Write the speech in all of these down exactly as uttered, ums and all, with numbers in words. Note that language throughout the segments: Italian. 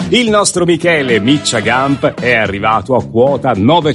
Il nostro Michele Miccia Gamp è arrivato a quota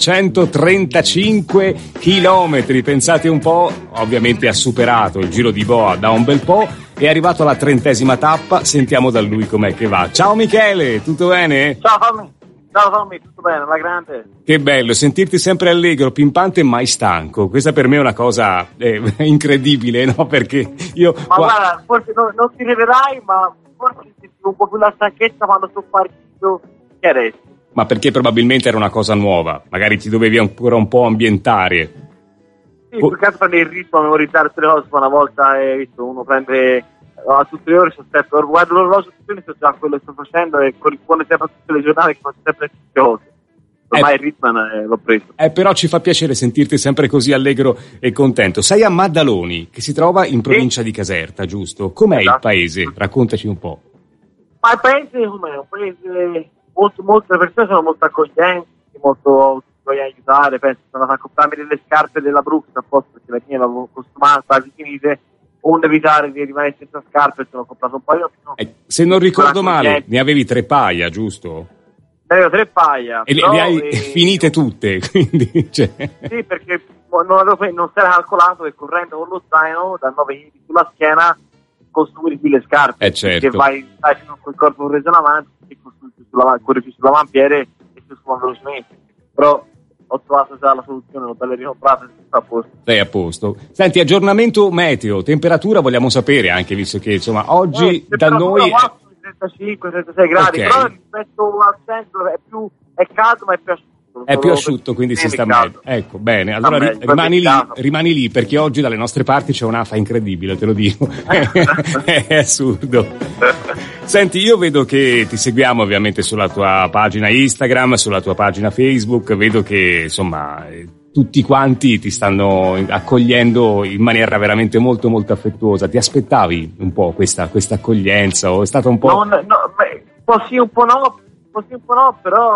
novecentotrentacinque chilometri, pensate un po', ovviamente ha superato il Giro di Boa da un bel po', è arrivato alla trentesima tappa, sentiamo da lui com'è che va. Ciao Michele, tutto bene? Ciao Tommy, ciao Tommy, tutto bene, alla grande. Che bello, sentirti sempre allegro, pimpante e mai stanco, questa per me è una cosa eh, incredibile, no? Perché io... Ma qua... guarda, forse non, non ti crederai, ma forse sentivo un po' più la stanchezza quando sono partito che adesso. Ma perché probabilmente era una cosa nuova, magari ti dovevi ancora un po' ambientare. Sì, più che altro prendere il ritmo, memorizzare tutte le cose, una volta hai visto, uno prende a tutte le ore, sono sempre, guardo l'orologio tutte le ore, so già quello che sto facendo e corrisponde sempre a tutte le giornate che faccio sempre le stesse cose. Ormai eh, il ritmo eh, l'ho preso. Eh, però ci fa piacere sentirti sempre così allegro e contento. Sei a Maddaloni, che si trova in provincia sì. di Caserta, giusto? Com'è esatto. il paese? Raccontaci un po'. Ma il paese com'è? Un paese molto, molto, le persone sono molto accoglienti, molto vogliono aiutare, penso, sono andato a comprarmi delle scarpe della Brooks apposta perché la mia l'avevo costumata, quasi finite, onde evitare di rimanere senza scarpe, sono comprato un paio. No. Eh, se non ricordo male, ne avevi tre paia, giusto? Ne avevo tre paia. E le hai e... finite tutte, quindi... Cioè... Sì, perché non, avevo, non si era calcolato che correndo con lo zaino da nove chili sulla schiena costumi di le scarpe. Eh certo. Perché vai, stai con il corpo preso in avanti, e costumi sulla, corri più sull'avampiede e si scuma velocemente. Però ho trovato già la soluzione, l'ho bella ricomprata e sta a posto. Sei a posto. Senti, aggiornamento meteo, temperatura vogliamo sapere anche, visto che insomma oggi eh, da noi... trentacinque trentasei gradi, okay. Però rispetto al centro è più è caldo ma è più asciutto. È più asciutto, quindi si sta meglio. Ecco, bene. Allora ri- rimani lì, rimani lì, perché oggi dalle nostre parti c'è un'afa incredibile, te lo dico. È assurdo. Senti, io vedo che ti seguiamo ovviamente sulla tua pagina Instagram, sulla tua pagina Facebook, vedo che insomma tutti quanti ti stanno accogliendo in maniera veramente molto molto affettuosa. Ti aspettavi un po' questa, questa accoglienza o è stato un po'... No, no, beh, un po' sì, un po' no, un po' sì, un po' no,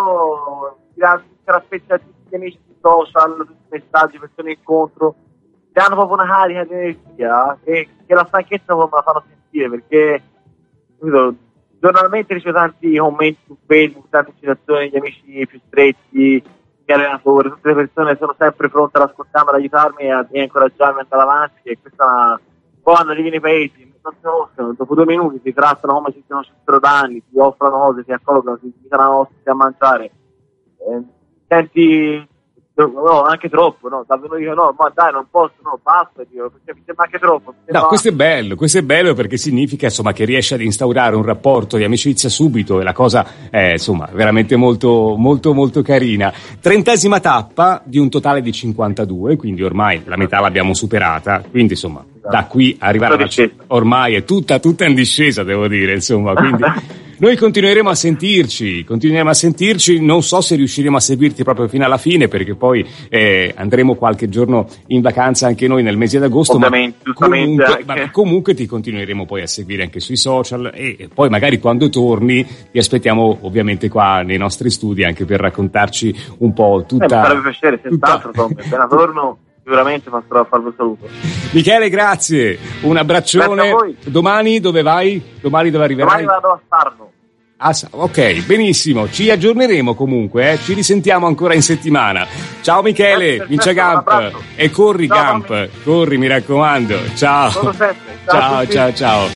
però si aspettati tutti gli amici di social, tutti i messaggi, persone incontro, ti hanno proprio una carica di energia e che la stanchezza me la fanno sentire, perché capito, giornalmente ricevo tanti commenti su Facebook, tante citazioni degli amici più stretti, gli allenatori, tutte le persone sono sempre pronte ad ascoltarmi, ad aiutarmi e a, a incoraggiarmi ad andare avanti, e questa è una... Poi quando arrivi nei paesi, non si conoscono, dopo due minuti ti trattano come se ti conoscessero da anni, ti offrono cose, ti accolgono, ti invitano a mangiare. Eh, senti, no, anche troppo, no? Davvero io no, ma dai, non posso, no, basta, Dio, perché mi sembra anche troppo. Sembra... No, questo è bello, questo è bello perché significa insomma che riesci ad instaurare un rapporto di amicizia subito e la cosa è insomma veramente molto molto molto carina. Trentesima tappa di un totale di cinquantadue, quindi ormai la metà l'abbiamo superata, quindi insomma da qui arrivare alla c- ormai è tutta tutta in discesa, devo dire, insomma, quindi noi continueremo a sentirci, continueremo a sentirci, non so se riusciremo a seguirti proprio fino alla fine, perché poi eh, andremo qualche giorno in vacanza anche noi nel mese d'agosto, ovviamente, ma comunque, ma comunque ti continueremo poi a seguire anche sui social e poi magari quando torni ti aspettiamo ovviamente qua nei nostri studi anche per raccontarci un po' tutta... Eh, mi farebbe piacere, senz'altro, Tommy, appena torno sicuramente passerò a farvi un saluto. Michele, grazie, un abbraccione. Domani dove vai? Domani dove arriverai? Domani vado a Sarno. Ah, ok, benissimo, ci aggiorneremo comunque, eh? Ci risentiamo ancora in settimana. Ciao Michele, Miccia Gamp e corri, ciao, Gamp, corri, mi raccomando. Ciao. Ciao, ciao, ciao, ciao.